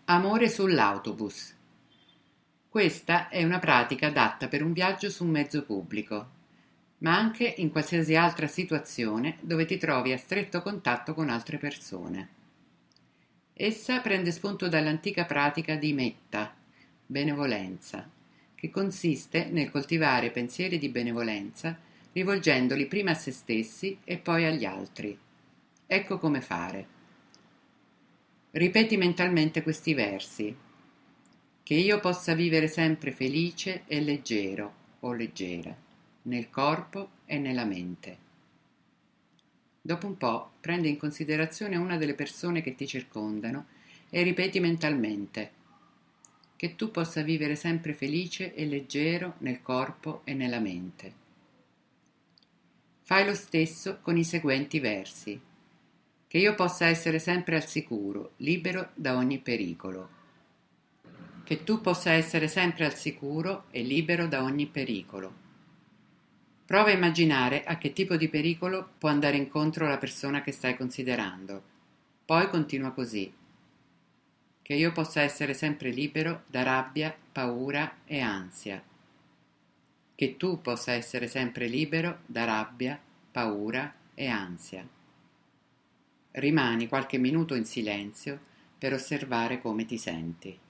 Amore sull'autobus. Questa è una pratica adatta per un viaggio su un mezzo pubblico, ma anche in qualsiasi altra situazione dove ti trovi a stretto contatto con altre persone. Essa prende spunto dall'antica pratica di metta, benevolenza, che consiste nel coltivare pensieri di benevolenza rivolgendoli prima a se stessi e poi agli altri. Ecco come fare. Ripeti mentalmente questi versi: che io possa vivere sempre felice e leggero o leggera, nel corpo e nella mente. Dopo un po' prendi in considerazione una delle persone che ti circondano e ripeti mentalmente: che tu possa vivere sempre felice e leggero nel corpo e nella mente. Fai lo stesso con i seguenti versi: che io possa essere sempre al sicuro, libero da ogni pericolo. Che tu possa essere sempre al sicuro e libero da ogni pericolo. Prova a immaginare a che tipo di pericolo può andare incontro la persona che stai considerando. Poi continua così: che io possa essere sempre libero da rabbia, paura e ansia. Che tu possa essere sempre libero da rabbia, paura e ansia. Rimani qualche minuto in silenzio per osservare come ti senti.